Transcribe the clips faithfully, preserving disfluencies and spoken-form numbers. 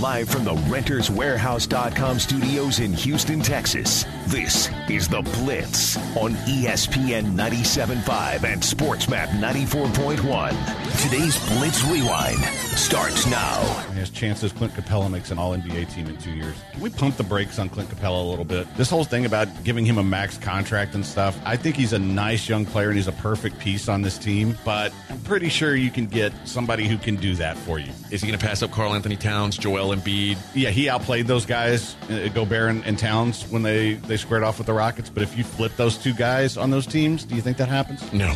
Live from the Renters Warehouse dot com studios in Houston, Texas, this is The Blitz on E S P N ninety-seven point five and SportsMap ninety-four point one. Today's Blitz Rewind starts now. His chances Clint Capella makes an All N B A team in two years. Can we pump the brakes on Clint Capella a little bit? This whole thing about giving him a max contract and stuff, I think he's a nice young player and he's a perfect piece on this team, but I'm pretty sure you can get somebody who can do that for you. Is he going to pass up Karl Anthony Towns, Joel Embiid? Yeah, he outplayed those guys, uh, Gobert and, and Towns, when they, they squared off with the Rockets, but if you flip those two guys on those teams, do you think that happens? No.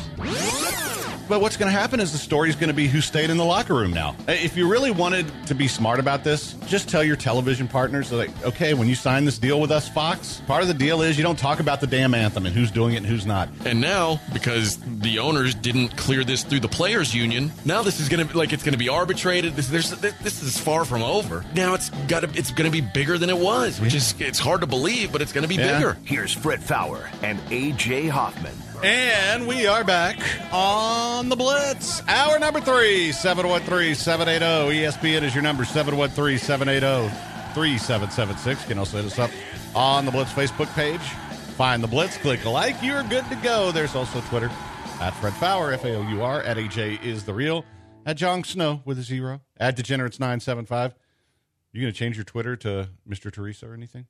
But what's going to happen is the story's going to be who stayed in the locker room now. If you really wanted to be smart about this, just tell your television partners, like, okay, when you sign this deal with us, Fox, part of the deal is you don't talk about the damn anthem and who's doing it and who's not. And now, because the owners didn't clear this through the players' union, now this is going to like it's going to be arbitrated. This, there's, this is far from over. Now it's got to it's going to be bigger than it was, which is it's hard to believe, but it's going to be Yeah. bigger. Here's Fred Fowler and A J Hoffman. And we are back on the Blitz. Hour number three, seven one three, seven eight zero. E S P N is your number, seven one three, seven eight zero, three seven seven six. You can also hit us up on the Blitz Facebook page. Find the Blitz, click like, you're good to go. There's also Twitter, at Fred Fowler, F A O U R, at A J is the real, at Jon Snow with a zero, at Degenerates nine seven five. You going to change your Twitter to Mister Teresa or anything?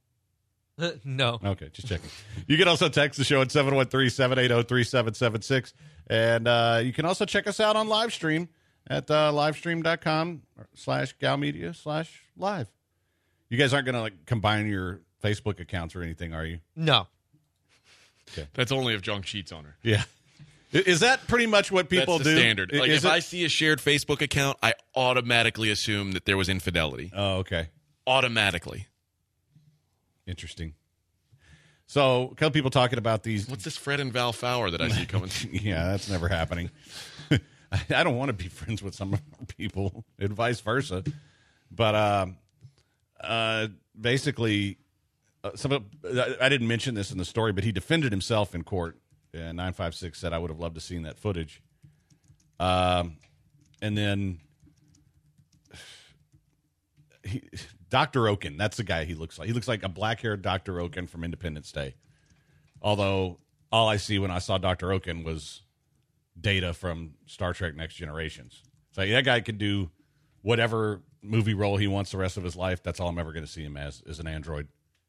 No. Okay, just checking. You can also text the show at seven one three, seven eight zero, three seven seven six. And uh, you can also check us out on live stream at uh, livestream.com slash galmedia slash live. You guys aren't going to like combine your Facebook accounts or anything, are you? No. That's only if junk sheets on her. Yeah. Is that pretty much what people That's the do? standard. Like Is if it? I see a shared Facebook account, I automatically assume that there was infidelity. Oh, okay. Automatically. Interesting. So, a couple people talking about these. What's this Fred and Val Fowler that I see coming? Yeah, that's never happening. I don't want to be friends with some people and vice versa. But um, uh, basically, uh, some of, I didn't mention this in the story, but he defended himself in court. And nine five six said, I would have loved to have seen that footage. Um, and then he, Doctor Oken, that's the guy he looks like. He looks like a black-haired Doctor Oken from Independence Day. Although all I see when I saw Doctor Oken was Data from Star Trek Next Generations. So that guy could do whatever movie role he wants the rest of his life. That's all I'm ever going to see him as, is an android.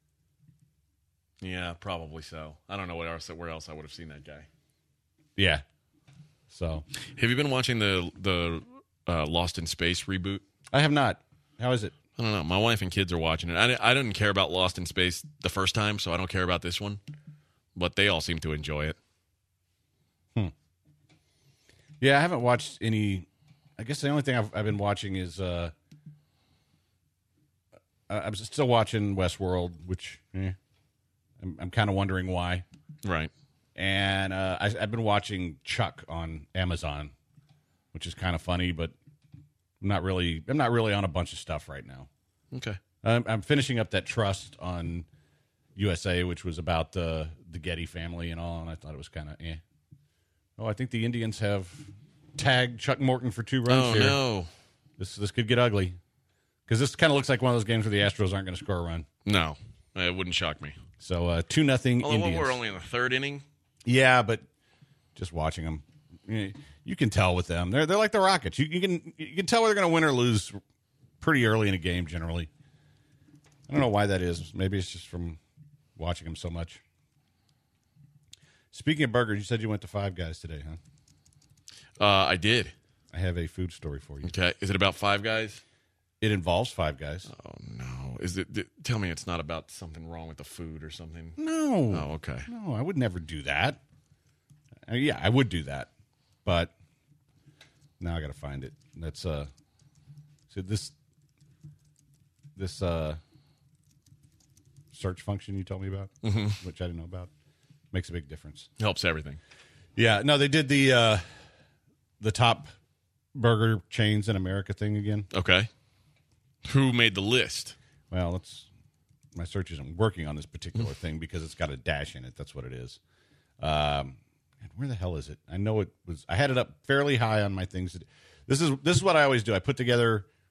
Yeah, probably so. I don't know what else, where else I would have seen that guy. Yeah. So Have you been watching the the uh, Lost in Space reboot? I have not. How is it? I don't know. My wife and kids are watching it. I, I didn't care about Lost in Space the first time, so I don't care about this one. But they all seem to enjoy it. Hmm. Yeah, I haven't watched any. I guess the only thing I've, I've been watching is uh, I'm still watching Westworld, which eh, I'm, I'm kind of wondering why. Right. And uh, I, I've been watching Chuck on Amazon, which is kind of funny, but I'm not really. I'm not really on a bunch of stuff right now. Okay. I'm, I'm finishing up that Trust on U S A, which was about the the Getty family and all, and I thought it was kind of eh. Oh, I think the Indians have tagged Chuck Morton for two runs Oh, here. no. This this could get ugly because this kind of looks like one of those games where the Astros aren't going to score a run. No. It wouldn't shock me. So uh, two nothing Although Indians. we're only in the third inning. Yeah, but just watching them, you, you can tell with them. They're they're like the Rockets. You, you can you can tell whether they're going to win or lose pretty early in a game. Generally, I don't know why that is. Maybe it's just from watching them so much. Speaking of burgers, you said you went to Five Guys today, huh? Uh, I did. I have a food story for you. Okay. Is it about Five Guys? It involves Five Guys. Oh, no. Is it? th- Tell me it's not about something wrong with the food or something. No. Oh, okay. No, I would never do that. Uh, yeah, I would do that, but now I got to find it. That's uh, so this this uh search function you told me about, mm-hmm. which I didn't know about, makes a big difference. Helps everything. Yeah, no, they did the uh, the top burger chains in America thing again. Okay. Who made the list? Well, it's my search isn't working on this particular thing because it's got a dash in it. That's what it is. Um, and where the hell is it? I know it was. I had it up fairly high on my things. This is this is what I always do. I put together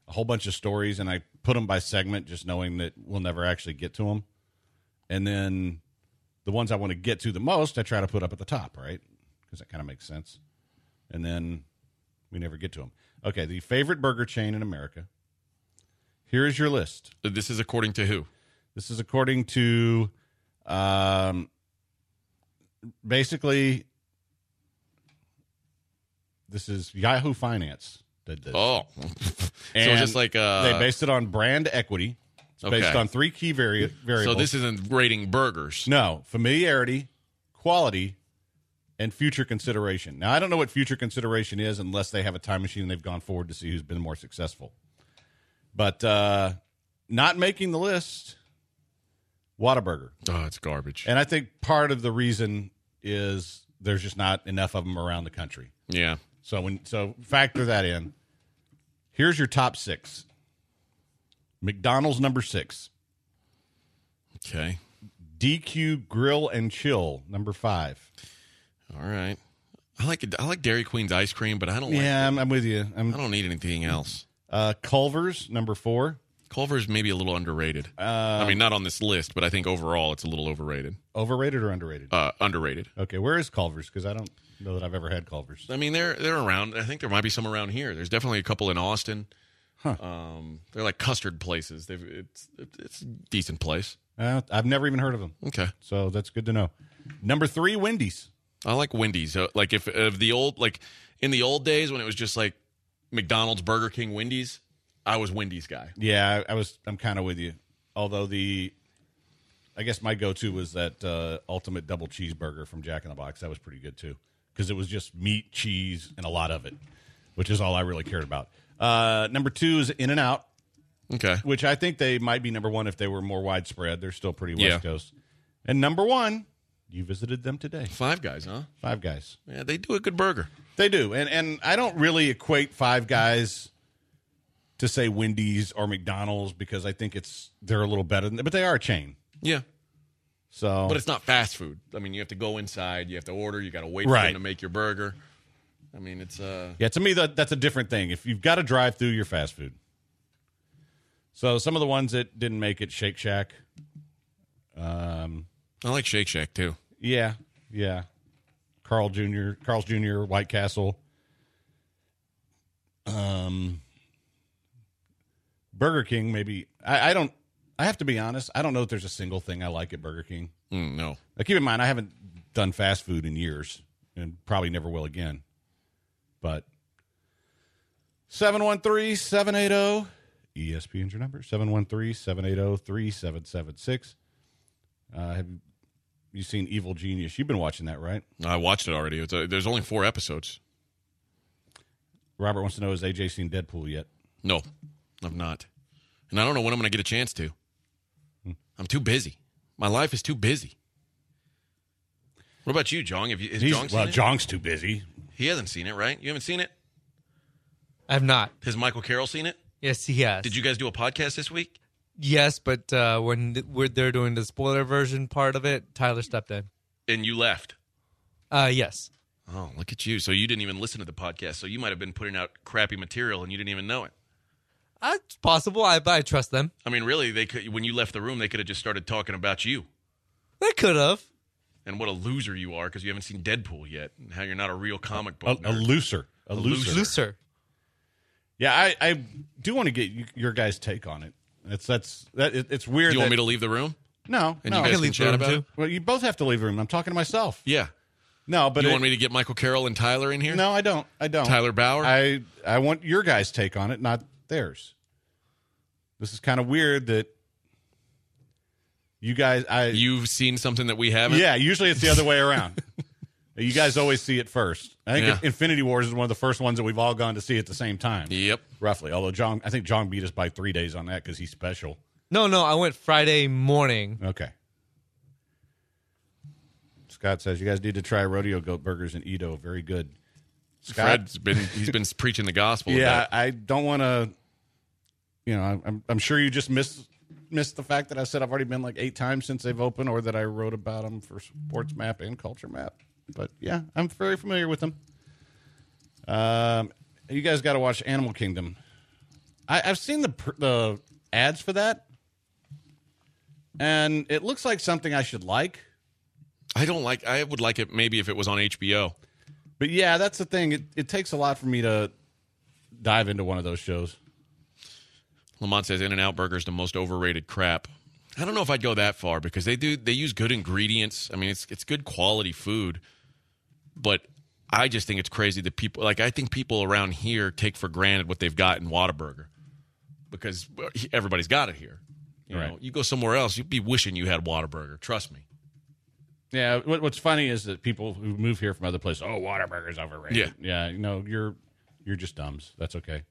a whole bunch of stories, and I put them by segment, just knowing that we'll never actually get to them. And then the ones I want to get to the most, I try to put up at the top, right? Because that kind of makes sense. And then we never get to them. Okay, the favorite burger chain in America. Here is your list. This is according to who? This is according to um, basically, this is Yahoo Finance did this. Oh. And so just like uh, they based it on brand equity. It's Okay. based on three key vari- variables. So this isn't rating burgers. No, familiarity, quality, and future consideration. Now, I don't know what future consideration is unless they have a time machine and they've gone forward to see who's been more successful. But uh, not making the list, Whataburger. Oh, it's garbage. And I think part of the reason is there's just not enough of them around the country. Yeah. So when so factor that in. Here's your top six. McDonald's number six. Okay. D Q Grill and Chill number five. All right. I like it. I like Dairy Queen's ice cream, but I don't. Yeah, like I'm, I'm with you. I'm, I don't need anything else. uh, Culver's number four. Culver's maybe a little underrated. Uh, I mean, not on this list, but I think overall it's a little overrated. Overrated or underrated? Uh, underrated. Okay, where is Culver's? Because I don't know that I've ever had Culver's. I mean, they're they're around. I think there might be some around here. There's definitely a couple in Austin. Huh. Um, they're like custard places. They've it's it's a decent place. Uh, I've never even heard of them, Okay. so that's good to know. Number three, Wendy's. I like Wendy's. Uh, like if of the old like in the old days when it was just like McDonald's, Burger King, Wendy's, I was Wendy's guy. Yeah, I, I was. I'm kind of with you. Although the, I guess my go-to was that uh, ultimate double cheeseburger from Jack in the Box. That was pretty good too, because it was just meat, cheese, and a lot of it, which is all I really cared about. Uh, number two is In-N-Out, Okay. which I think they might be number one if they were more widespread. They're still pretty West Yeah. Coast. And number one, you visited them today. Five Guys, huh? Five Guys. Yeah, they do a good burger. They do. And and I don't really equate Five Guys to say Wendy's or McDonald's because I think it's they're a little better than but they are a chain. Yeah. So But it's not fast food. I mean, you have to go inside, you have to order, you got to wait for Right. them to make your burger. I mean, it's uh yeah, to me that that's a different thing. If you've got to drive through your fast food. So some of the ones that didn't make it, Shake Shack. Um I like Shake Shack too. yeah, yeah. Carl Junior Carl's Junior, White Castle. Um Burger King, maybe. I, I don't. I have to be honest. I don't know if there's a single thing I like at Burger King. Mm, no. Now, keep in mind, I haven't done fast food in years, and probably never will again. But seven one three, seven eight zero E S P N's your number. seven one three, seven eight zero, three seven seven six. Uh, have you seen Evil Genius? You've been watching that, right? I watched it already. It's a, there's only four episodes. Robert wants to know, has A J seen Deadpool yet? No, I've not. And I don't know when I'm going to get a chance to. I'm too busy. My life is too busy. What about you, Jong? Have you, has He's- Jong seen well, it? Jong's too busy. He hasn't seen it, right? You haven't seen it? I have not. Has Michael Carroll seen it? Yes, he has. Did you guys do a podcast this week? Yes, but uh, when th- we're, they're doing the spoiler version part of it, Tyler stepped in. And you left. Uh, yes. Oh, look at you. So you didn't even listen to the podcast. So you might have been putting out crappy material and you didn't even know it. Uh, it's possible. I, I trust them. I mean, really, they could. When you left the room, they could have just started talking about you They could have. and what a loser you are because you haven't seen Deadpool yet and how you're not a real comic A, book a nerd. looser. A, looser. Looser. Yeah, I, I do want to get you, your guys' take on it. It's that's that. It, it's weird. You want that- me to leave the room? No, And no. you I guys can can leave the chat room about too. it? Well, you both have to leave the room. I'm talking to myself. Yeah. No, but you it- want me to get Michael Carroll and Tyler in here? No, I don't. I don't. Tyler Bauer? I I want your guys' take on it, not theirs. This is kind of weird that you guys. I You've seen something that we haven't? yeah. Usually it's the other way around. You guys always see it first. I think Yeah. Infinity Wars is one of the first ones that we've all gone to see at the same time. Yep. Roughly. Although John, I think John beat us by three days on that because he's special. No, no, I went Friday morning. Okay. Scott says you guys need to try Rodeo Goat Burgers in Edo. Very good. Scott, Fred's been he's been preaching the gospel. yeah, about it. I don't want to. You know, I'm I'm sure you just missed missed the fact that I said I've already been like eight times since they've opened, or that I wrote about them for Sports Map and Culture Map. But yeah, I'm very familiar with them. Um, you guys got to watch Animal Kingdom. I, I've seen the the ads for that, and it looks like something I should like. I don't like. I would like it maybe if it was on H B O. But yeah, that's the thing. It, it takes a lot for me to dive into one of those shows. Lamont says In-N-Out Burger is the most overrated crap. I don't know if I'd go that far because they do they use good ingredients. I mean, it's it's good quality food, but I just think it's crazy that people like I think people around here take for granted what they've got in Whataburger because everybody's got it here. You right. know, you go somewhere else, you'd be wishing you had Whataburger. Trust me. Yeah, what, what's funny is that people who move here from other places, oh, Whataburger's overrated. Yeah, yeah, you know, you're you're just dumbs. That's okay.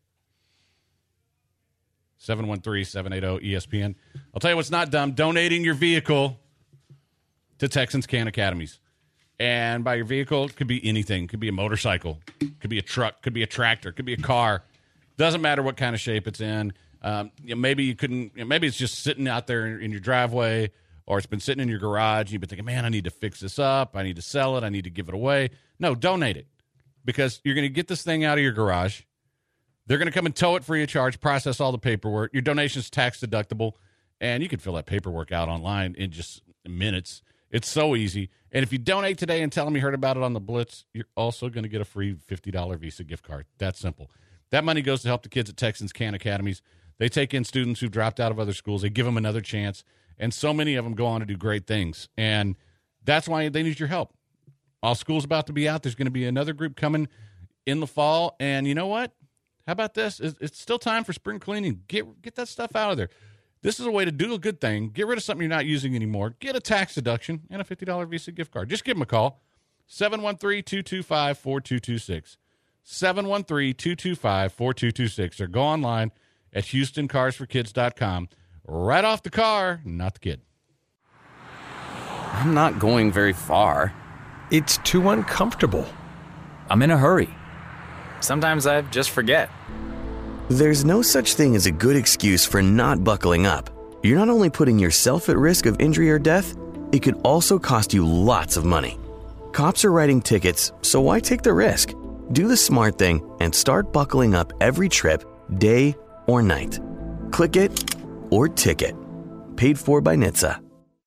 seven one three, seven eight zero, E S P N. I'll tell you what's not dumb. Donating your vehicle to Texans Can Academies. And by your vehicle, it could be anything. It could be a motorcycle. It could be a truck. It could be a tractor. It could be a car. Doesn't matter what kind of shape it's in. Um, you know, maybe you couldn't. You know, maybe it's just sitting out there in, in your driveway, or it's been sitting in your garage. And you've been thinking, man, I need to fix this up. I need to sell it. I need to give it away. No, donate it. Because you're going to get this thing out of your garage. They're going to come and tow it free of charge, process all the paperwork. Your donation's tax deductible, and you can fill that paperwork out online in just minutes. It's so easy. And if you donate today and tell them you heard about it on the Blitz, you're also going to get a free fifty dollars Visa gift card. That simple. That money goes to help the kids at Texans Can Academies. They take in students who've dropped out of other schools. They give them another chance, and so many of them go on to do great things. And that's why they need your help. All school's about to be out. There's going to be another group coming in the fall, and you know what? How about this? It's still time for spring cleaning. Get get that stuff out of there. This is a way to do a good thing. Get rid of something you're not using anymore. Get a tax deduction and a fifty dollars Visa gift card. Just give them a call. seven one three, two two five, four two two six. seven one three, two two five, four two two six. Or go online at houston cars for kids dot com. Right off the car, not the kid. I'm not going very far. It's too uncomfortable. I'm in a hurry. Sometimes I just forget. There's no such thing as a good excuse for not buckling up. You're not only putting yourself at risk of injury or death, it could also cost you lots of money. Cops are writing tickets, so why take the risk? Do the smart thing and start buckling up every trip, day or night. Click it or ticket. Paid for by N H T S A.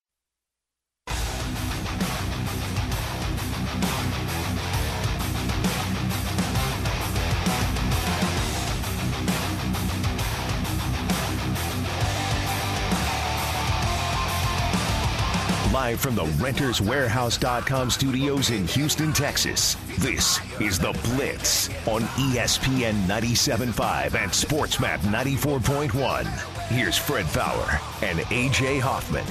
Live from the Renters Warehouse dot com studios in Houston, Texas, this is The Blitz on E S P N ninety-seven point five and SportsMap ninety-four point one. Here's Fred Fowler and A J Hoffman.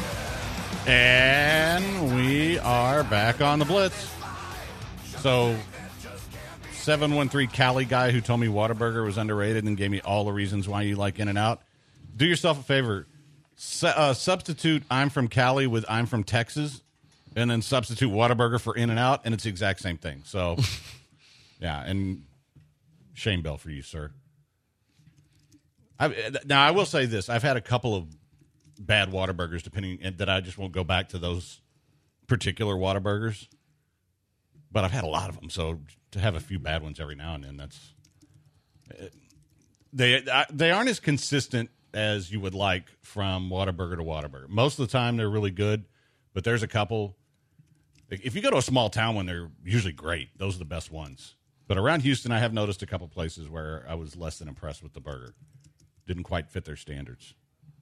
And we are back on The Blitz. So, seven one three Cali guy who told me Whataburger was underrated and gave me all the reasons why you like In-N-Out. Do yourself a favor. Su- uh, substitute I'm from Cali with I'm from Texas, and then substitute Whataburger for In-N-Out, and it's the exact same thing. So, yeah, and shame bell for you, sir. I, now, I will say this. I've had a couple of bad Whataburgers, depending, and that I just won't go back to those particular Whataburgers. But I've had a lot of them, so to have a few bad ones every now and then, that's... They, they aren't as consistent as you would like from Whataburger to Whataburger. Most of the time, they're really good, but there's a couple. If you go to a small town one, they're usually great. Those are the best ones. But around Houston, I have noticed a couple places where I was less than impressed with the burger. Didn't quite fit their standards.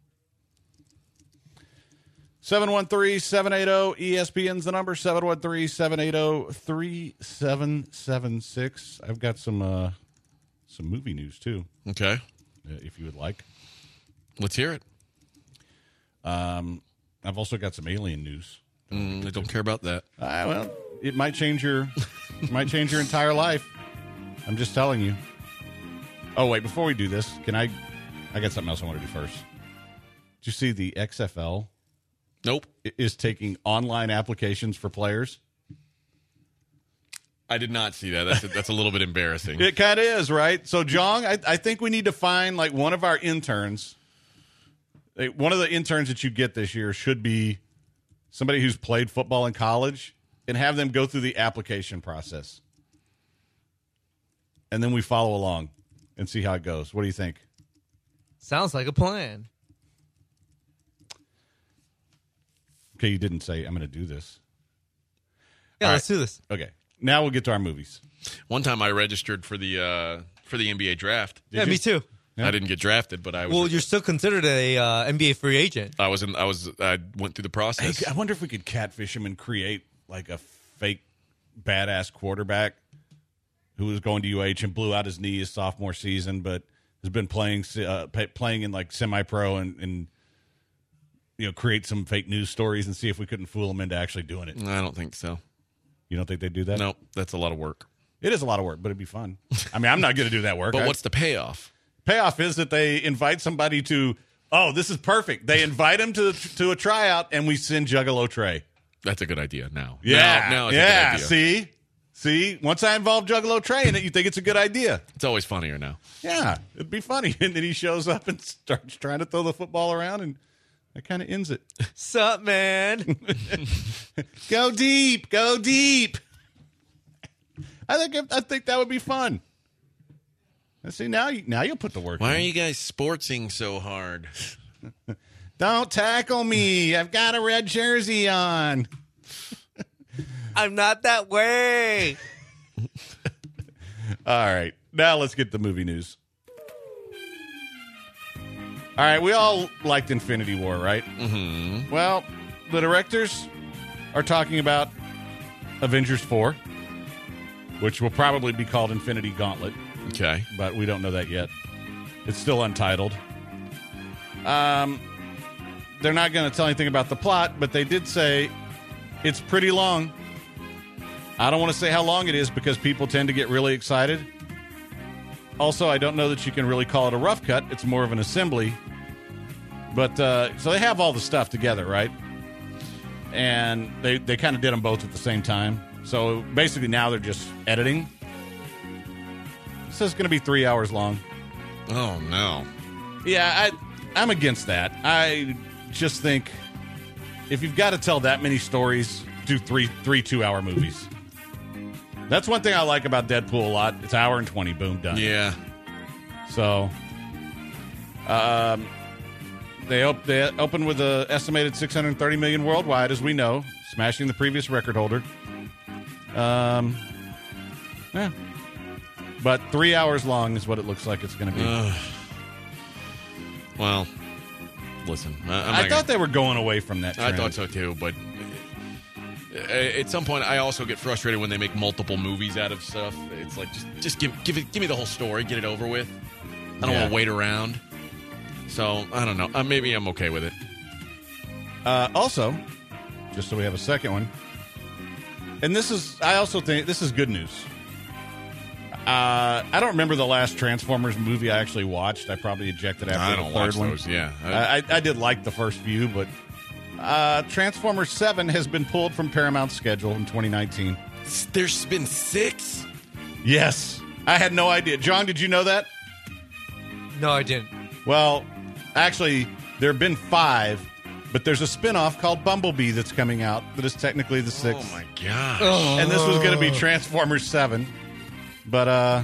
seven one three, seven eight zero, E S P N's the number, seven one three, seven eight zero, three seven seven six. I've got some uh, some movie news, too. Okay. Uh, if you would like. Let's hear it. Um, I've also got some alien news. Mm, I don't care about that. Uh, well, it might change your it might change your entire life. I'm just telling you. Oh, wait, before we do this, can I I got something else I want to do first. Did you see the X F L? Nope. Is taking online applications for players? I did not see that. That's a, that's a little bit embarrassing. It kind of is, right? So, Jong, I, I think we need to find like one of our interns. One of the interns that you get this year should be somebody who's played football in college and have them go through the application process. And then we follow along and see how it goes. What do you think? Sounds like a plan. Okay, you didn't say I'm going to do this. Yeah, All let's right. do this. Okay, now we'll get to our movies. One time I registered for the uh, for the N B A draft. yeah, you? me too. I didn't get drafted, but I was. Well, you're still considered a uh, N B A free agent. I was in. I was. I went through the process. Hey, I wonder if we could catfish him and create like a fake badass quarterback who was going to U H and blew out his knee his sophomore season, but has been playing uh, playing in like semi-pro and, and you know create some fake news stories and see if we couldn't fool him into actually doing it. I don't think so. You don't think they'd do that? No, that's a lot of work. It is a lot of work, but it'd be fun. I mean, I'm not going to do that work. But I- what's the payoff? Payoff is that they invite somebody to. Oh, this is perfect. They invite him to to a tryout, and we send Juggalo Trey. That's a good idea. Now, Yeah, now, now it's yeah. a good idea. See, see. Once I involve Juggalo Trey in it, you think it's a good idea. It's always funnier now. Yeah, it'd be funny. And then he shows up and starts trying to throw the football around, and that kind of ends it. Sup, man? Go deep, go deep. I think I think that would be fun. And see, now you now you'll put the work. Why in. are you guys sportsing so hard? Don't tackle me. I've got a red jersey on. I'm not that way. All right. Now let's get the movie news. All right. We all liked Infinity War, right? Mm-hmm. Well, the directors are talking about Avengers four, which will probably be called Infinity Gauntlet, Okay. but we don't know that yet. It's still untitled. Um, they're not going to tell anything about the plot, but they did say it's pretty long. I don't want to say how long it is because people tend to get really excited. Also, I don't know that you can really call it a rough cut. It's more of an assembly. But, uh, so they have all the stuff together, right? And they, they kind of did them both at the same time. So basically now they're just editing. It says it's going to be three hours long. Oh no. Yeah, I, I'm against that. I just think if you've got to tell that many stories, do three three two-hour movies. That's one thing I like about Deadpool a lot. It's an hour and twenty, boom, done. Yeah. So, um, they, op- they opened with an estimated six hundred thirty million worldwide, as we know, smashing the previous record holder. Um, yeah. But three hours long is what it looks like it's going to be. Uh, well, listen. I, I'm I not thought they were going away from that I trend. thought so too, but uh, at some point, I also get frustrated when they make multiple movies out of stuff. It's like just, just give, give it, give me the whole story, get it over with. I don't Yeah. want to wait around. So I don't know. Uh, maybe I'm okay with it. Uh, also, just so we have a second one, and this is, I also think this is good news. Uh, I don't remember the last Transformers movie I actually watched. I probably ejected after I the don't third watch one. those. Yeah, I- I, I, I did like the first few, but uh, Transformers seven has been pulled from Paramount's schedule in twenty nineteen. There's been six. Yes, I had no idea. John, did you know that? No, I didn't. Well, actually, there have been five, but there's a spinoff called Bumblebee that's coming out that is technically the sixth. Oh my gosh. And this was going to be Transformers seven. But uh,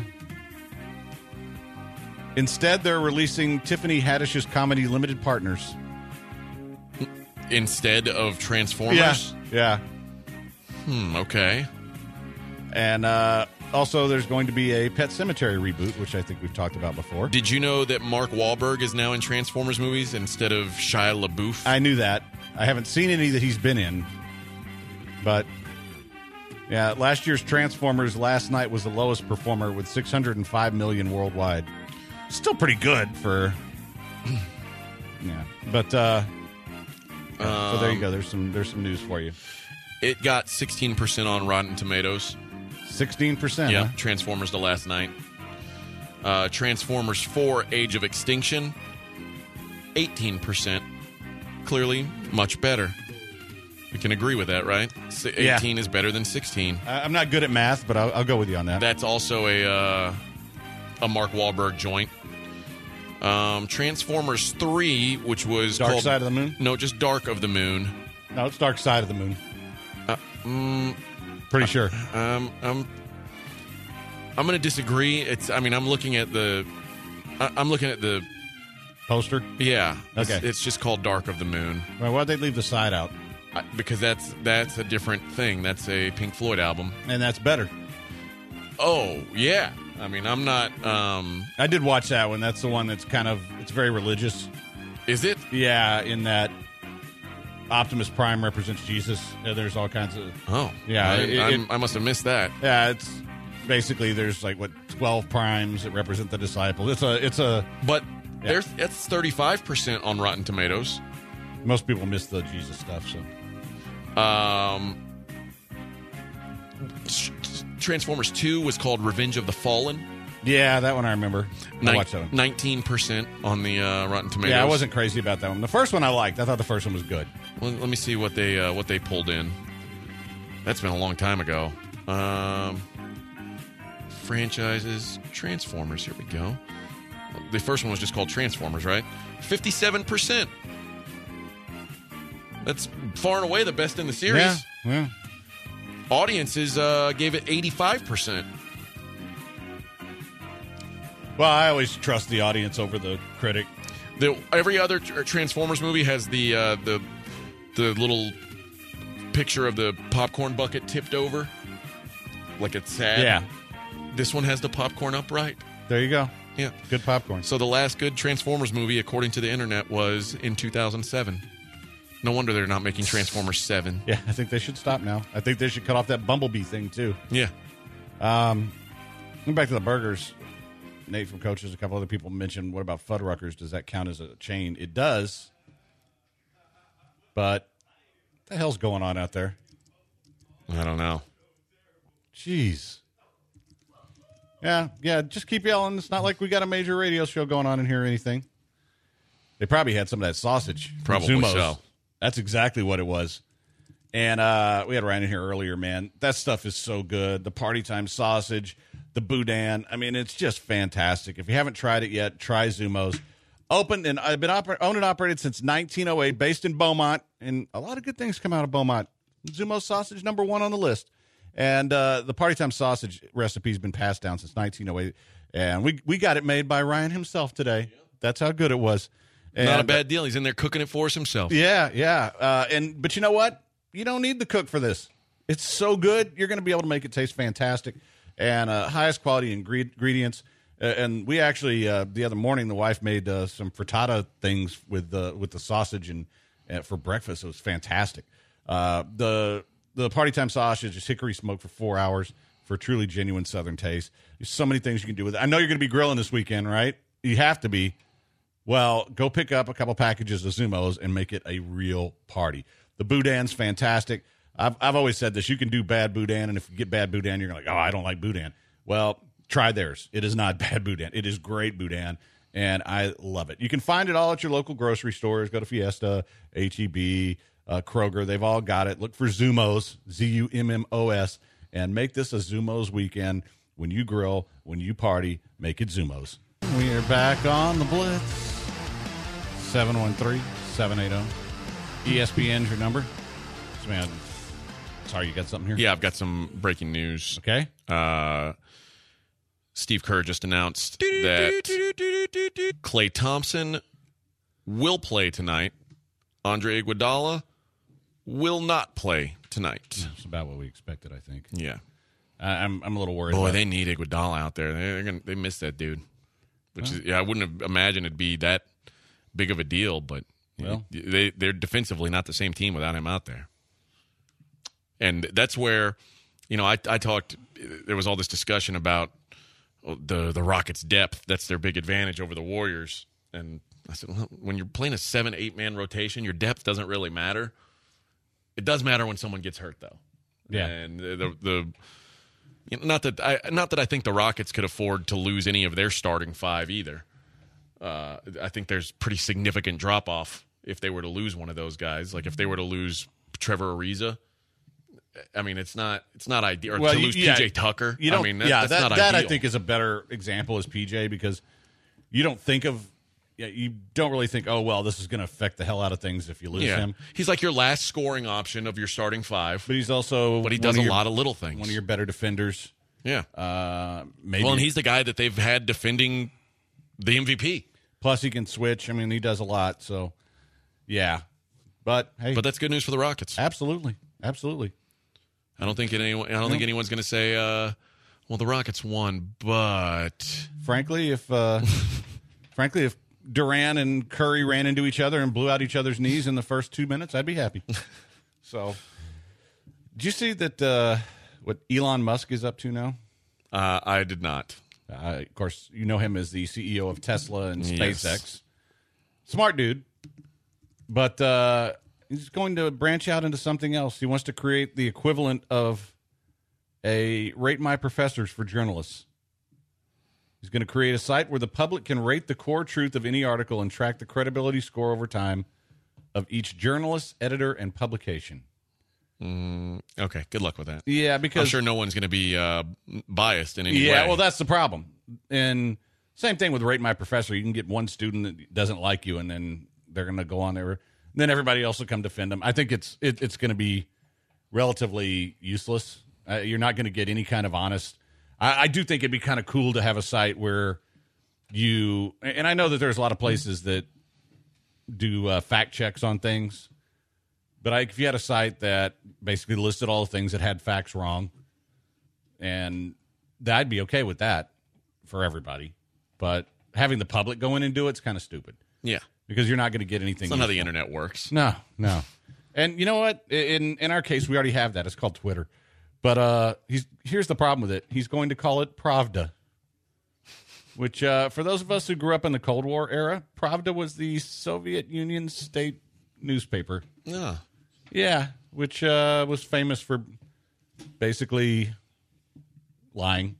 instead, they're releasing Tiffany Haddish's comedy Limited Partners. Instead of Transformers. Yeah. Hmm. Okay. And uh, also, there's going to be a Pet Sematary reboot, which I think we've talked about before. Did you know that Mark Wahlberg is now in Transformers movies instead of Shia LaBeouf? I knew that. I haven't seen any that he's been in. But, yeah, last year's Transformers last night was the lowest performer with six hundred five million worldwide. Still pretty good for... yeah. But, uh... yeah, so there you go. There's some there's some news for you. It got sixteen percent on Rotten Tomatoes. sixteen percent. Yeah, Huh? Transformers The Last Night. Uh, Transformers four Age of Extinction, eighteen percent. Clearly, much better. We can agree with that, right? S- eighteen Yeah. is better than sixteen. I- I'm not good at math, but I'll, I'll go with you on that. That's also a uh, a Mark Wahlberg joint. Um, Transformers three, which was Dark called, Side of the Moon? No, just Dark of the Moon. No, it's Dark Side of the Moon. Uh, mm, Pretty sure. Um, I'm I'm going to disagree. It's I mean I'm looking at the I, I'm looking at the poster? Yeah. It's, Okay. it's just called Dark of the Moon. Well, why'd they leave the side out? I, because that's that's a different thing. That's a Pink Floyd album. And that's better. Oh, yeah. I mean, I'm not... Um, I did watch that one. That's the one that's kind of, it's very religious. is it? Yeah, in that Optimus Prime represents Jesus. Yeah, there's all kinds of... Oh. Yeah, I, it- I'm- it- I must have missed that. Yeah, it's basically there's like, what, twelve primes that represent the disciples. It's a, it's a... But Yeah. there's that's thirty-five percent on Rotten Tomatoes. Most people miss the Jesus stuff, so... Um, Transformers two was called Revenge of the Fallen. Yeah, that one I remember. I Nin- watched that one. nineteen percent on the uh, Rotten Tomatoes. Yeah, I wasn't crazy about that one. The first one I liked. I thought the first one was good. Well, let me see what they uh, what they pulled in. That's been a long time ago. Um, franchises, Transformers. Here we go. The first one was just called Transformers, right? Fifty-seven percent. That's far and away the best in the series. Yeah, yeah. Audiences uh, gave it eighty-five percent. Well, I always trust the audience over the critic. The, every other tr- Transformers movie has the uh, the the little picture of the popcorn bucket tipped over, like it's sad. Yeah, This one has the popcorn upright. there you go. Yeah. Good popcorn. So the last good Transformers movie, according to the internet, was in two thousand seven. No wonder they're not making Transformers seven. Yeah, I think they should stop now. I think they should cut off that Bumblebee thing, too. Yeah. Um, going back to the burgers, Nate from Coaches, a couple other people mentioned, what about Fuddruckers? Does that count as a chain? It does. But what the hell's going on out there? I don't know. Jeez. Yeah, yeah, just keep yelling. It's not like we got a major radio show going on in here or anything. They probably had some of that sausage. from Probably Zumos. so. That's exactly what it was. And uh, we had Ryan in here earlier, man. That stuff is so good. The Party Time sausage, the boudin. I mean, it's just fantastic. If you haven't tried it yet, try Zumos. Open and I've been oper- owned and operated since nineteen oh eight, based in Beaumont, and a lot of good things come out of Beaumont. Zumos sausage, number one on the list. And uh, the Party Time sausage recipe has been passed down since nineteen oh eight, and we we got it made by Ryan himself today. That's how good it was. And, Not a bad deal. He's in there cooking it for us himself. Yeah, yeah. Uh, and but you know what? You don't need the cook for this. It's so good. You're going to be able to make it taste fantastic, and uh, highest quality ingre- ingredients. Uh, and we actually uh, the other morning, the wife made uh, some frittata things with the with the sausage and uh, for breakfast. It was fantastic. Uh, the the Party Time sausage is hickory smoked for four hours for truly genuine Southern taste. There's so many things you can do with it. I know you're going to be grilling this weekend, right? You have to be. Well, go pick up a couple packages of Zumos and make it a real party. The boudin's fantastic. I've I've always said this. You can do bad boudin, and if you get bad boudin, you're like, oh, I don't like boudin. Well, try theirs. It is not bad boudin. It is great boudin, and I love it. You can find it all at your local grocery stores. Go to Fiesta, H E B, uh, Kroger. They've all got it. Look for Zumos, Z U M M O S, and make this a Zumos weekend. When you grill, when you party, make it Zumos. We are back on the Blitz. seven one three, seven eight zero. E S P N's your number. So, man, sorry, you got something here? Yeah, I've got some breaking news. Okay. Uh, Steve Kerr just announced that Klay Thompson will play tonight. Andre Iguodala will not play tonight. That's about what we expected, I think. Yeah. I, I'm I'm a little worried. Boy, about they it. need Iguodala out there. They're gonna they miss that dude. Which is yeah, I wouldn't have imagined it'd be that big of a deal, but you Well. know, they they're defensively not the same team without him out there. And that's where, you know, I I talked. There was all this discussion about the the Rockets' depth. That's their big advantage over the Warriors. And I said, well, when you're playing a seven eight man rotation, your depth doesn't really matter. It does matter when someone gets hurt, though. Yeah. And the the, the you know, not that I not that I think the Rockets could afford to lose any of their starting five either. Uh, I think there's pretty significant drop off if they were to lose one of those guys. Like if they were to lose Trevor Ariza, I mean it's not it's not ideal. Or Well, to you- lose yeah, P J Tucker. You don't, I mean that, yeah, that's that, not that ideal. I think is a better example as P J because you don't think of yeah, you don't really think, oh well, this is going to affect the hell out of things if you lose yeah. him. He's like your last scoring option of your starting five, But he's also but he one does of a your- lot of little things. One of your better defenders. yeah. Uh, maybe Well, and he's the guy that they've had defending the M V P. Plus, he can switch. I mean, he does a lot. So, yeah. But hey, But that's good news for the Rockets. absolutely, absolutely. I don't think anyone. I don't think anyone's going to say, uh, "Well, the Rockets won," but Frankly, if uh, frankly if Durant and Curry ran into each other and blew out each other's knees in the first two minutes, I'd be happy. So, did you see that? Uh, what Elon Musk is up to now? uh, I did not. Uh, of course, you know him as the C E O of Tesla and Yes. SpaceX. Smart dude, but uh, he's going to branch out into something else. He wants to create the equivalent of a Rate My Professors for journalists. He's going to create a site where the public can rate the core truth of any article and track the credibility score over time of each journalist, editor, and publication. Mm, okay, good luck with that. Yeah, because I'm sure no one's going to be uh, biased in any way. Yeah, well, that's the problem. And same thing with Rate My Professor. You can get one student that doesn't like you, and then they're going to go on there. And then everybody else will come defend them. I think it's it, it's going to be relatively useless. Uh, you're not going to get any kind of honest. I, I do think it'd be kind of cool to have a site where you, and I know that there's a lot of places that do uh, fact checks on things. But I, if you had a site that basically listed all the things that had facts wrong, and I'd be okay with that for everybody. But having the public go in and do it's kind of stupid Yeah, because you're not going to get anything. it's not how the useful. internet works. No, no. And you know what? In in our case, we already have that. It's called Twitter. But uh, he's here's the problem with it. He's going to call it Pravda, which uh, for those of us who grew up in the Cold War era, Pravda was the Soviet Union state newspaper. Yeah. Yeah, which uh, was famous for basically lying.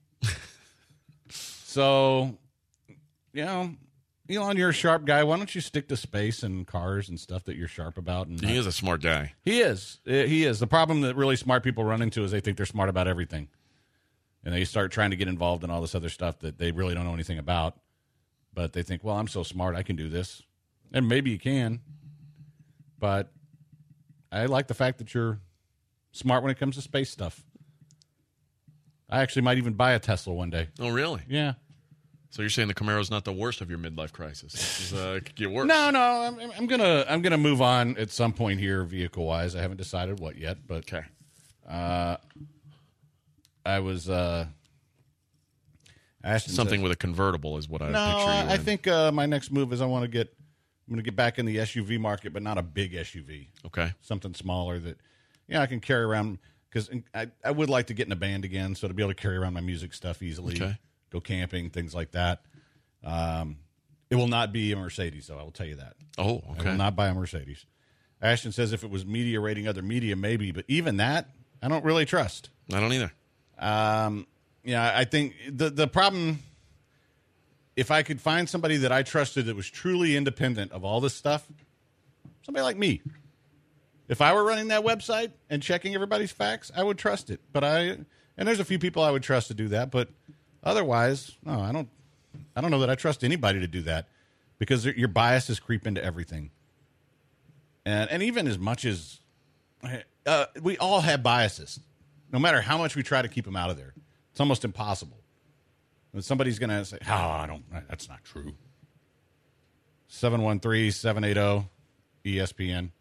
So, you know, Elon, you're a sharp guy. Why don't you stick to space and cars and stuff that you're sharp about? And He is a smart guy. He is. Uh, He is. The problem that really smart people run into is they think they're smart about everything. And they start trying to get involved in all this other stuff that they really don't know anything about. But they think, well, I'm so smart, I can do this. And maybe you can. But I like the fact that you're smart when it comes to space stuff. I actually might even buy a Tesla one day. Oh, really? Yeah. So you're saying the Camaro's not the worst of your midlife crisis? This is, uh, it could get worse. No, no, I'm, I'm gonna I'm gonna move on at some point here, vehicle wise. I haven't decided what yet, but Okay. uh, I was uh, Ashton Something said- with a convertible is what I No, picture you I, I in. think uh, my next move is I want to get I'm going to get back in the S U V market, but not a big S U V. Okay. Something smaller that yeah I can carry around because I I would like to get in a band again, so to be able to carry around my music stuff easily, Okay. go camping, things like that. Um, it will not be a Mercedes, though. I will tell you that. Oh, I okay. will not buy a Mercedes. Ashton says if it was media rating other media, maybe, but even that I don't really trust. I don't either. Um, yeah, I think the the problem, if I could find somebody that I trusted that was truly independent of all this stuff, somebody like me. If I were running that website and checking everybody's facts, I would trust it. But I, and there's a few people I would trust to do that, but otherwise, no, I don't. I don't know that I trust anybody to do that because your biases creep into everything. And and even as much as uh, we all have biases, no matter how much we try to keep them out of there, it's almost impossible. And somebody's going to say, "Oh, I don't. That's not true." seven one three, seven eight zero, E S P N.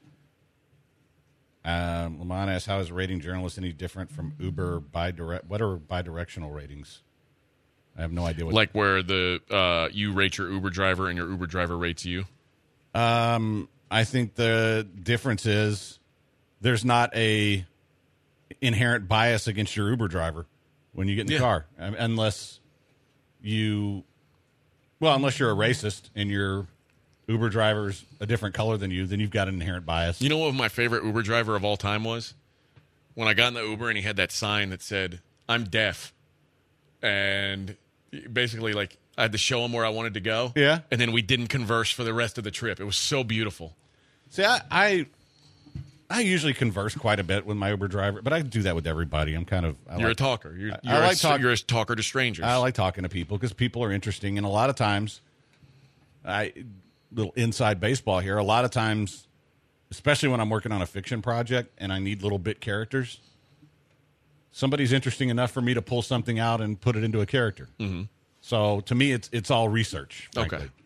Um, Lamont asks, "How is rating journalists any different from Uber bidirect? What are bidirectional ratings?" I have no idea what. Like where the uh, you rate your Uber driver and your Uber driver rates you. Um, I think the difference is there's not a inherent bias against your Uber driver when you get in the Yeah. car, um, unless you, well, unless you're a racist and your Uber driver's a different color than you, then you've got an inherent bias. You know what my favorite Uber driver of all time was? When I got in the Uber and he had that sign that said, "I'm deaf." And basically, like, I had to show him where I wanted to go. Yeah. And then we didn't converse for the rest of the trip. It was so beautiful. See, I, I, I usually converse quite a bit with my Uber driver, but I do that with everybody. I'm kind of, I You're like, a talker. You're, I you're, like a, talk- you're a talker to strangers. I like talking to people because people are interesting, and a lot of times, I little inside baseball here. A lot of times, especially when I'm working on a fiction project and I need little bit characters, somebody's interesting enough for me to pull something out and put it into a character. Mm-hmm. So to me, it's it's all research. Frankly. Okay.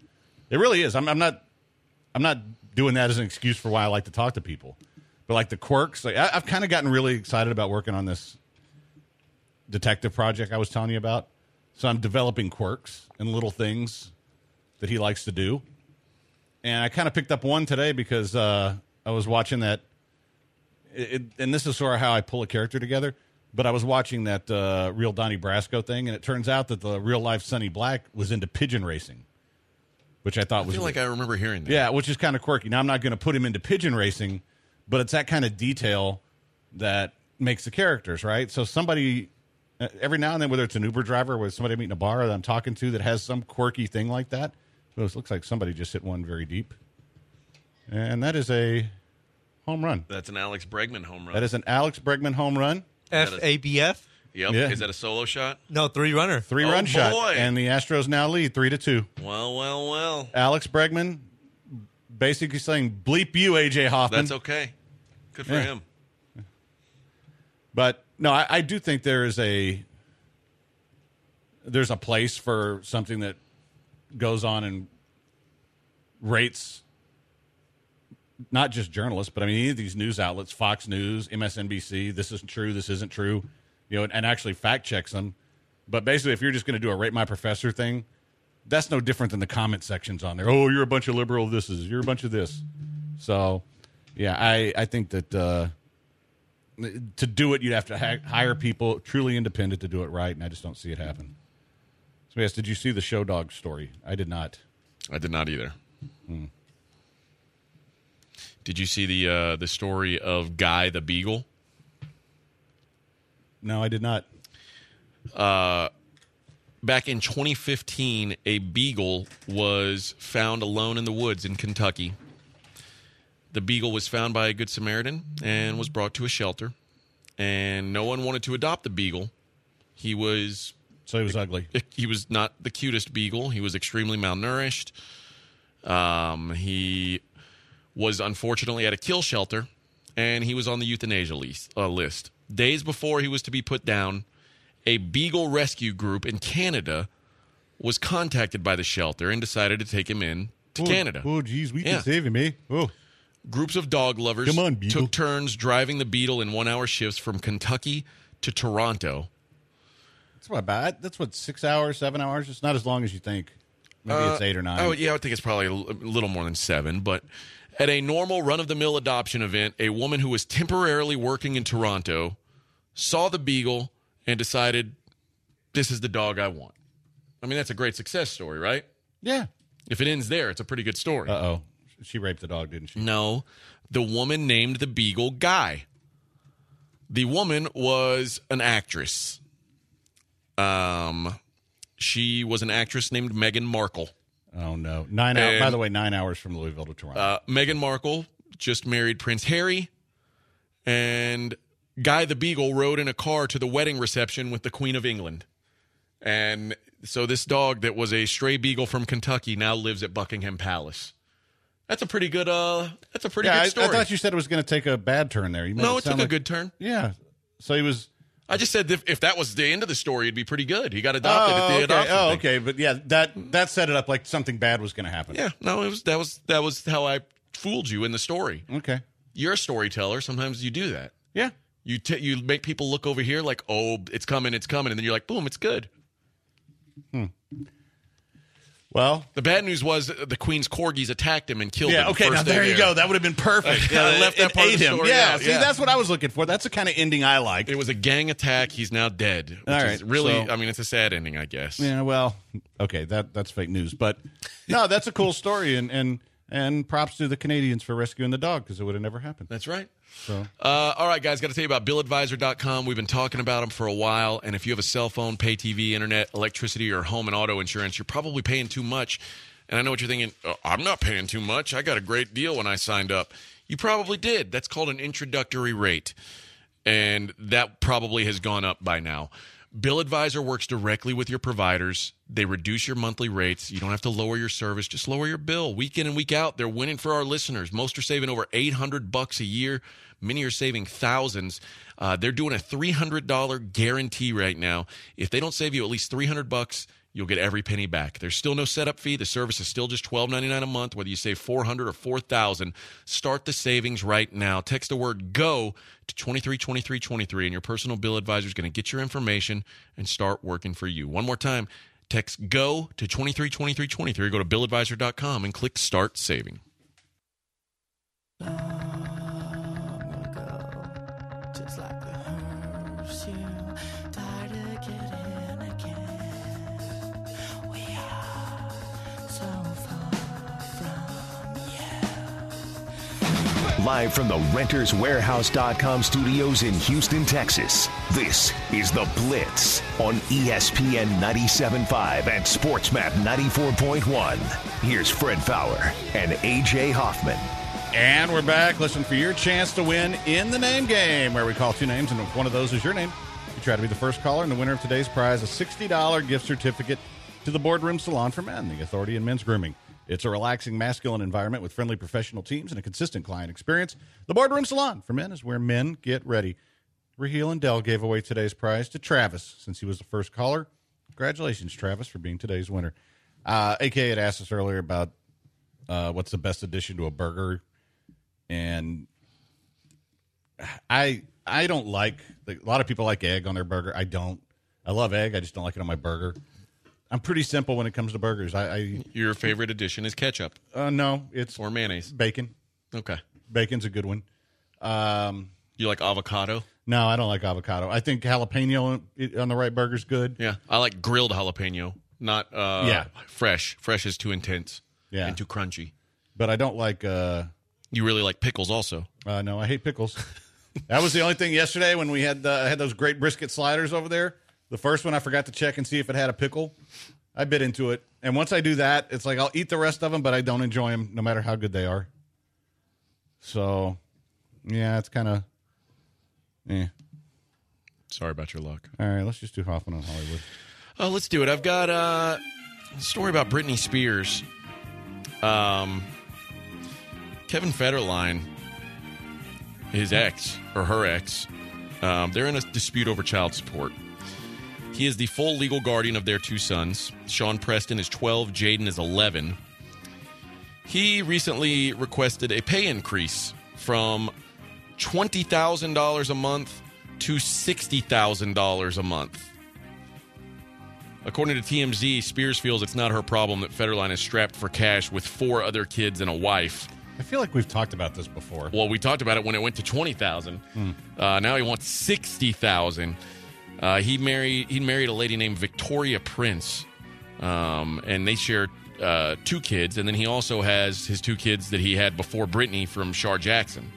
It really is. I'm, I'm not. I'm not doing that as an excuse for why I like to talk to people, but like the quirks. Like I, I've kind of gotten really excited about working on this detective project I was telling you about. So I'm developing quirks and little things that he likes to do, and I kind of picked up one today because uh, I was watching that. It, it, and this is sort of how I pull a character together. But I was watching that uh, real Donnie Brasco thing, and it turns out that the real life Sonny Black was into pigeon racing. Which I thought I was feel like I remember hearing that. Yeah, which is kind of quirky. Now, I'm not going to put him into pigeon racing, but it's that kind of detail that makes the characters, right? So somebody, uh, every now and then, whether it's an Uber driver or somebody I'm meeting a bar that I'm talking to that has some quirky thing like that, well, it looks like somebody just hit one very deep. And that is a home run. That's an Alex Bregman home run. That is an Alex Bregman home run. F A B F? Yep. Yeah. Is that a solo shot? No, three runner. Three Oh, run shot. boy. And the Astros now lead three to two. Well, well, well. Alex Bregman basically saying, bleep you, A J Hoffman. That's okay. Good for Yeah. him. But no, I, I do think there is a there's a place for something that goes on and rates not just journalists, but I mean any of these news outlets, Fox News, M S N B C, this isn't true, this isn't true, you know, and, and actually fact checks them. But basically, if you're just going to do a rate my professor thing, that's no different than the comment sections on there. Oh, you're a bunch of liberal this is, you're a bunch of this. So, yeah, I, I think that uh, to do it, you'd have to ha- hire people truly independent to do it right, and I just don't see it happen. So, yes, did you see the Show Dog story? I did not. I did not either. Hmm. Did you see the uh, the story of Guy the Beagle? No, I did not. Uh, back in twenty fifteen, a beagle was found alone in the woods in Kentucky. The beagle was found by a Good Samaritan and was brought to a shelter. And no one wanted to adopt the beagle. He was... So he was ugly. He was not the cutest beagle. He was extremely malnourished. Um, he was unfortunately at a kill shelter, and he was on the euthanasia list, uh, list. Days before he was to be put down, a beagle rescue group in Canada was contacted by the shelter and decided to take him in to oh, Canada. Oh, geez, we Yeah. can save him, eh? Oh. Groups of dog lovers Come on, Beagle. took turns driving the beetle in one-hour shifts from Kentucky to Toronto. That's not bad. That's what, six hours, seven hours? It's not as long as you think. Maybe Uh, it's eight or nine. Oh, yeah, I would think it's probably a l- a little more than seven. But at a normal run-of-the-mill adoption event, a woman who was temporarily working in Toronto saw the beagle and decided, this is the dog I want. I mean, that's a great success story, right? Yeah. If it ends there, it's a pretty good story. Uh-oh. She raped the dog, didn't she? No, the woman named the beagle Guy. The woman was an actress. Um, she was an actress named Meghan Markle. Oh, no. Nine hours. And- By the way, nine hours from Louisville to Toronto. Uh, Meghan Markle just married Prince Harry, and Guy the Beagle rode in a car to the wedding reception with the Queen of England. And so this dog that was a stray beagle from Kentucky now lives at Buckingham Palace. That's a pretty good. Uh, that's a pretty yeah, good I, story. I thought you said it was going to take a bad turn there. You made no, it it took sound a like- good turn. Yeah. So he was. I just said if, if that was the end of the story, it'd be pretty good. He got adopted Oh, at the okay. adoption Oh, thing. okay. But yeah, that that set it up like something bad was going to happen. Yeah, no, it was that was that was how I fooled you in the story. Okay. You're a storyteller. Sometimes you do that. Yeah. You t- you make people look over here like, oh, it's coming, it's coming, and then you're like, boom, it's good. Well. The bad news was uh, the Queen's corgis attacked him and killed him. Yeah. Okay. first Now day there you there. go. That would have been perfect. Yeah, I left that It part of ate the him. story Yeah. out, See, yeah. that's what I was looking for. That's the kind of ending I like. It was a gang attack. He's now dead. Which All is right, really, so- I mean, it's a sad ending, I guess. Yeah, well, okay, that that's fake news, but no, that's a cool story, and and and props to the Canadians for rescuing the dog because it would have never happened. That's right. So Uh, all right, guys, got to tell you about bill advisor dot com. We've been talking about them for a while, and if you have a cell phone, pay T V, internet, electricity, or home and auto insurance, you're probably paying too much. And I know what you're thinking, oh, I'm not paying too much. I got a great deal when I signed up. You probably did. That's called an introductory rate, and that probably has gone up by now. Bill Advisor works directly with your providers. They reduce your monthly rates. You don't have to lower your service. Just lower your bill. Week in and week out, they're winning for our listeners. Most are saving over eight hundred bucks a year. Many are saving thousands. Uh, they're doing a three hundred dollars guarantee right now. If they don't save you at least three hundred bucks, you'll get every penny back. There's still no setup fee. The service is still just twelve ninety-nine a month, whether you save four hundred dollars or four thousand dollars. Start the savings right now. Text the word GO to twenty-three twenty-three twenty-three, and your personal bill advisor is going to get your information and start working for you. One more time, text GO to twenty-three twenty-three twenty-three, or go to bill advisor dot com and click Start Saving. Just like the hearse, you died again and again. We are so far from you. Live from the renters warehouse dot com studios in Houston, Texas, this is The Blitz on E S P N ninety-seven point five and SportsMap ninety-four point one. Here's Fred Fowler and A J Hoffman. And we're back. Listen for your chance to win in the name game, where we call two names, and if one of those is your name, you try to be the first caller, and the winner of today's prize, a sixty dollars gift certificate to the Boardroom Salon for Men, the authority in men's grooming. It's a relaxing, masculine environment with friendly professional teams and a consistent client experience. The Boardroom Salon for Men is where men get ready. Raheel and Dell gave away today's prize to Travis, since he was the first caller. Congratulations, Travis, for being today's winner. Uh, A K had asked us earlier about uh, what's the best addition to a burger. And I I don't like, like, a lot of people like egg on their burger. I don't. I love egg. I just don't like it on my burger. I'm pretty simple when it comes to burgers. I, I Your favorite addition is ketchup? Uh, no, it's or mayonnaise. Bacon. Okay, bacon's a good one. Um, you like avocado? No, I don't like avocado. I think jalapeno on the right burger's good. Yeah, I like grilled jalapeno, not uh, yeah. fresh. Fresh is too intense. Yeah, and too crunchy. But I don't like. Uh, You really like pickles also. Uh, no, I hate pickles. That was the only thing yesterday when we had uh, had those great brisket sliders over there. The first one, I forgot to check and see if it had a pickle. I bit into it. And once I do that, it's like I'll eat the rest of them, but I don't enjoy them no matter how good they are. So, yeah, it's kind of, eh. Sorry about your luck. All right, let's just do Hoffman on Hollywood. Oh, let's do it. I've got uh, a story about Britney Spears. Um... Kevin Federline, his ex, or her ex, um, they're in a dispute over child support. He is the full legal guardian of their two sons. Sean Preston is twelve, Jaden is eleven. He recently requested a pay increase from twenty thousand dollars a month to sixty thousand dollars a month. According to T M Z, Spears feels it's not her problem that Federline is strapped for cash with four other kids and a wife. I feel like we've talked about this before. Well, we talked about it when it went to twenty thousand dollars. Hmm. Uh, now he wants sixty thousand dollars. Uh, he married he married a lady named Victoria Prince, um, and they share uh, two kids. And then he also has his two kids that he had before Britney from Shar Jackson.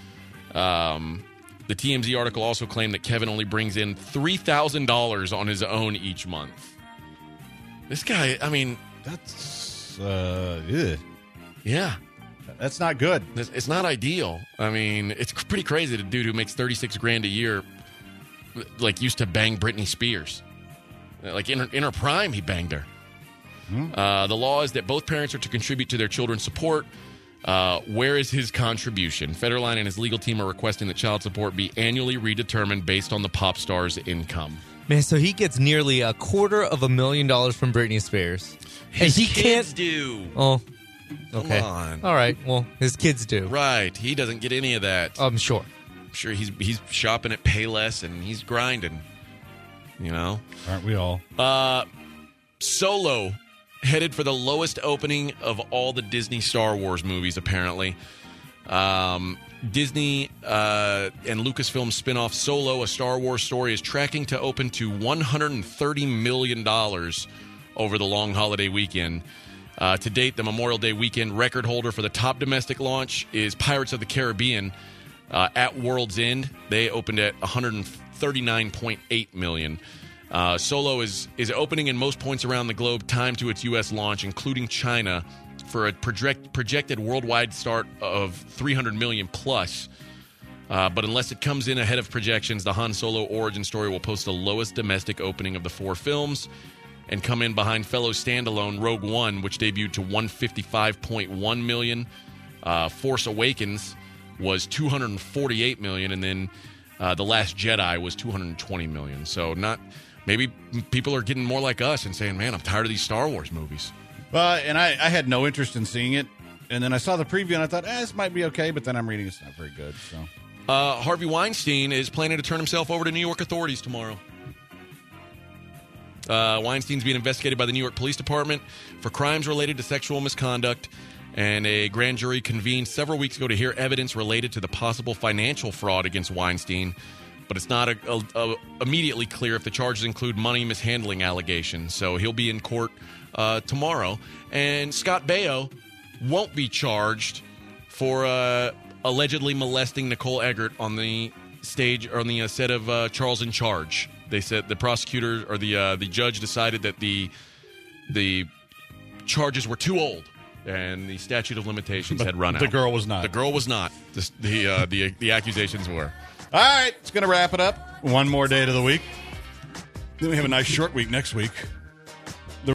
Um, the T M Z article also claimed that Kevin only brings in three thousand dollars on his own each month. This guy, I mean... That's... Uh, ugh. Yeah. That's not good. It's not ideal. I mean, it's pretty crazy that a dude who makes thirty-six grand a year, like, used to bang Britney Spears. Like, in her, in her prime, he banged her. Mm. Uh, the law is that both parents are to contribute to their children's support. Uh, where is his contribution? Federline and his legal team are requesting that child support be annually redetermined based on the pop star's income. Man, so he gets nearly a quarter of a million dollars from Britney Spears. His and he kids can't do. Oh, okay. Come on. All right. Well, his kids do. Right. He doesn't get any of that. I'm sure. I'm sure he's he's shopping at Payless and he's grinding. You know? Aren't we all? Uh, Solo headed for the lowest opening of all the Disney Star Wars movies, apparently. Um, Disney uh, and Lucasfilm spinoff Solo, a Star Wars story, is tracking to open to one hundred thirty million dollars over the long holiday weekend. Uh, to date, the Memorial Day weekend record holder for the top domestic launch is Pirates of the Caribbean uh, at World's End. They opened at one hundred thirty-nine point eight million dollars. Uh, Solo is is opening in most points around the globe, timed to its U S launch, including China, for a project, projected worldwide start of three hundred million dollars plus. Uh, but unless it comes in ahead of projections, the Han Solo origin story will post the lowest domestic opening of the four films and come in behind fellow standalone Rogue One, which debuted to one hundred fifty-five point one million dollars. Uh, Force Awakens was two hundred forty-eight million dollars, and then uh, The Last Jedi was two hundred twenty million dollars. So not maybe people are getting more like us and saying, man, I'm tired of these Star Wars movies. Uh, and I, I had no interest in seeing it. And then I saw the preview and I thought, eh, this might be okay. But then I'm reading it's not very good. So uh, Harvey Weinstein is planning to turn himself over to New York authorities tomorrow. Uh, Weinstein's being investigated by the New York Police Department for crimes related to sexual misconduct. And a grand jury convened several weeks ago to hear evidence related to the possible financial fraud against Weinstein. But it's not a, a, a immediately clear if the charges include money mishandling allegations. So he'll be in court uh, tomorrow. And Scott Baio won't be charged for uh, allegedly molesting Nicole Eggert on the stage or on the uh, set of uh, Charles in Charge. They said the prosecutor or the uh, the judge decided that the the charges were too old and the statute of limitations But had run out. the girl was not. The girl was not. The the uh, the, the accusations were. all right, it's going to wrap it up. One more day to the week. Then we have a nice short week next week.